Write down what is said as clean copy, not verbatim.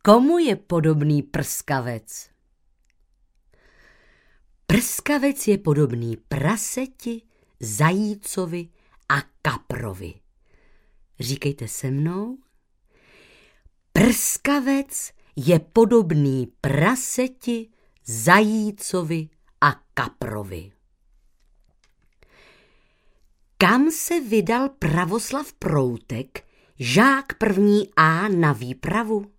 Komu je podobný prskavec? Prskavec je podobný praseti, zajícovi a kaprovi. Říkejte se mnou. Prskavec je podobný praseti, zajícovi a kaprovi. Kam se vydal Pravoslav Proutek, žák první A na výpravu?